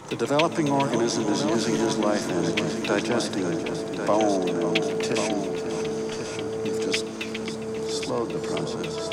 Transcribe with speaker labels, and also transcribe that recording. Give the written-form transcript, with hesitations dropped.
Speaker 1: The developing organism is using his life energy, digesting bone and tissue. You've just slowed the process.